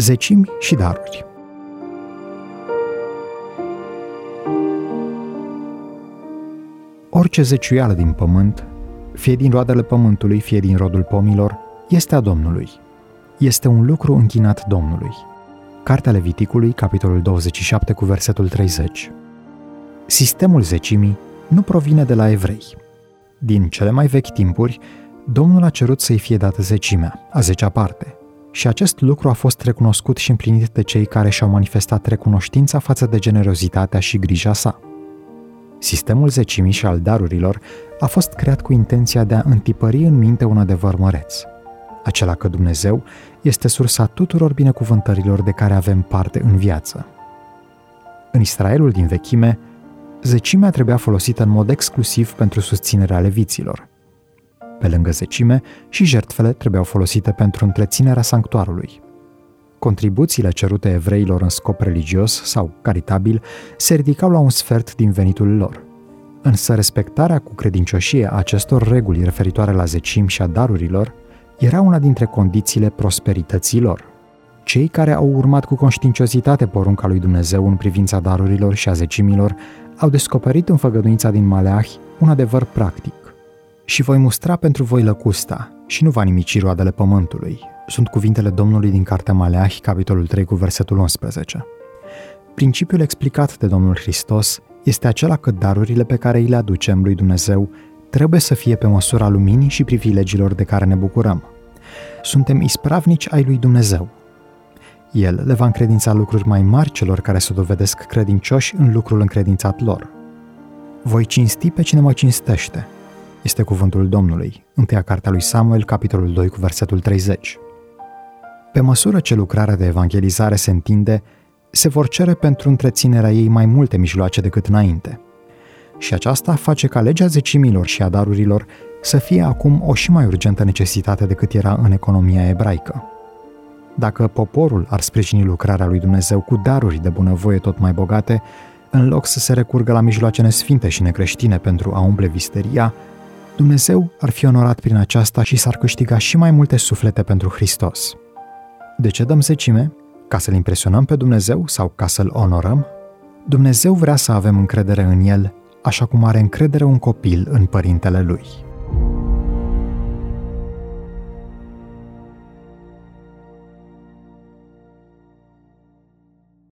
zecimi și daruri. Orice zeciuială din pământ, fie din roadele pământului, fie din rodul pomilor, este a Domnului. Este un lucru închinat Domnului. Cartea Leviticului, capitolul 27, cu versetul 30. Sistemul zecimii nu provine de la evrei. Din cele mai vechi timpuri, Domnul a cerut să-i fie dată zecimea, a 10-a parte, și acest lucru a fost recunoscut și împlinit de cei care și-au manifestat recunoștința față de generozitatea și grija sa. Sistemul zecimii și al darurilor a fost creat cu intenția de a întipări în minte un adevăr măreț, acela că Dumnezeu este sursa tuturor binecuvântărilor de care avem parte în viață. În Israelul din vechime, zecimea trebuia folosită în mod exclusiv pentru susținerea leviților. Pe lângă zecime, și jertfele trebuiau folosite pentru întreținerea sanctuarului. Contribuțiile cerute evreilor în scop religios sau caritabil se ridicau la un sfert din venitul lor. Însă respectarea cu credincioșie a acestor reguli referitoare la zecimi și a darurilor era una dintre condițiile prosperității lor. Cei care au urmat cu conștiinciozitate porunca lui Dumnezeu în privința darurilor și a zecimilor au descoperit în făgăduința din Maleahi un adevăr practic. Și voi mustra pentru voi lăcusta și nu va nimici roadele pământului. Sunt cuvintele Domnului din cartea Maleahi, capitolul 3, cu versetul 11. Principiul explicat de Domnul Hristos este acela că darurile pe care îi le aducem lui Dumnezeu trebuie să fie pe măsura luminii și privilegiilor de care ne bucurăm. Suntem ispravnici ai lui Dumnezeu. El le va încredința lucruri mai mari celor care se dovedesc credincioși în lucrul încredințat lor. Voi cinsti pe cine mă cinstește, este cuvântul Domnului, întâia cartea lui Samuel, capitolul 2, cu versetul 30. Pe măsură ce lucrarea de evangelizare se întinde, se vor cere pentru întreținerea ei mai multe mijloace decât înainte. Și aceasta face ca legea zecimilor și a darurilor să fie acum o și mai urgentă necesitate decât era în economia ebraică. Dacă poporul ar sprijini lucrarea lui Dumnezeu cu daruri de bunăvoie tot mai bogate, în loc să se recurgă la mijloace nesfinte și necreștine pentru a umple visteria, Dumnezeu ar fi onorat prin aceasta și s-ar câștiga și mai multe suflete pentru Hristos. De ce dăm zecime? Ca să-L impresionăm pe Dumnezeu sau ca să-L onorăm? Dumnezeu vrea să avem încredere în El, așa cum are încredere un copil în părintele lui.